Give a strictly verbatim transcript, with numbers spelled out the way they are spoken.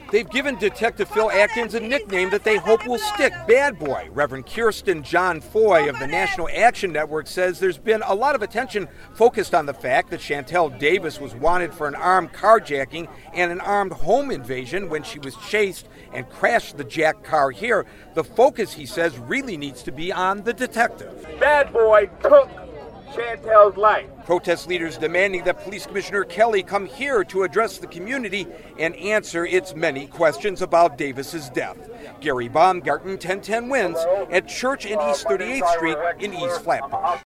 They've given Detective Phil Atkins a nickname that they hope will stick, Bad Boy. Reverend Kirsten John Foy of the National Action Network says there's been a lot of attention focused on the fact that Chantel Davis was wanted for an armed carjacking and an armed home invasion when she was chased and crashed the jacked car here. The focus, he says, really needs to be on the detective. Bad Boy took Chantel's life. Protest leaders demanding that Police Commissioner Kelly come here to address the community and answer its many questions about Davis's death. Gary Baumgarten, ten ten Wins, at Church and East thirty-eighth Street in East Flatbush.